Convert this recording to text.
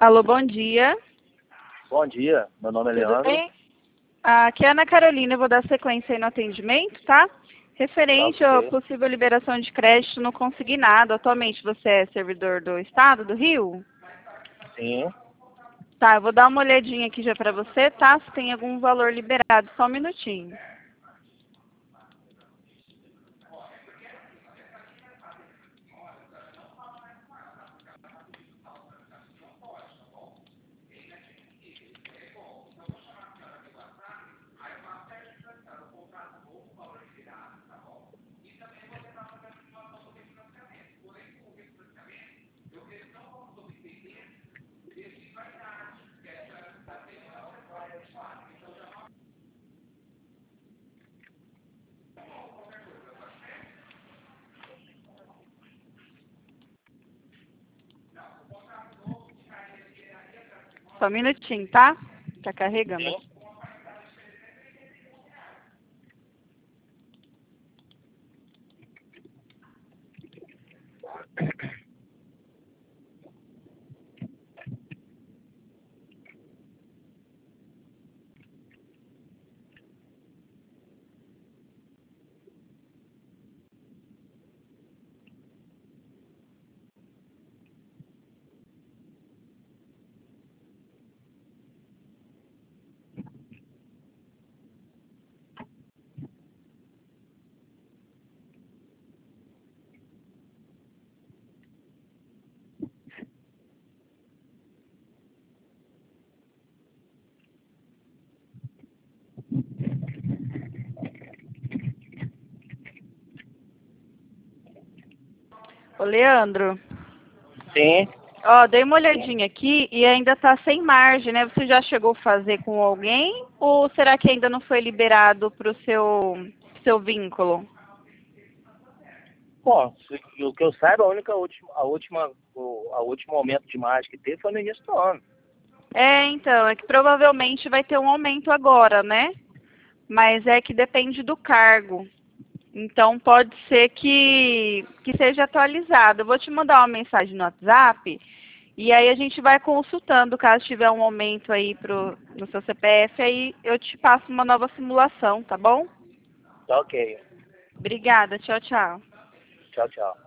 Alô, bom dia. Bom dia, meu nome é Tudo Leandro. bem? Aqui é a Ana Carolina, eu vou dar sequência aí no atendimento, tá? Referente à Ok. possível liberação de crédito no consignado. Atualmente você é servidor do Estado do Rio? Sim. Tá, eu vou dar uma olhadinha aqui já pra você, tá? Se tem algum valor liberado, só um minutinho. Só um minutinho, tá? Tá carregando Sim. aqui. Ô, Leandro, Sim. ó, dei uma olhadinha aqui e ainda tá sem margem, né? Você já chegou a fazer com alguém ou será que ainda não foi liberado pro seu vínculo? Bom, o que eu saiba, a último aumento de margem que teve foi no início do ano. É, então, é que provavelmente vai ter um aumento agora, né? Mas é que depende do cargo. Então pode ser que seja atualizado. Eu vou te mandar uma mensagem no WhatsApp e aí a gente vai consultando. Caso tiver um aumento aí no seu CPF, aí eu te passo uma nova simulação, tá bom? Tá ok. Obrigada, tchau, tchau. Tchau, tchau.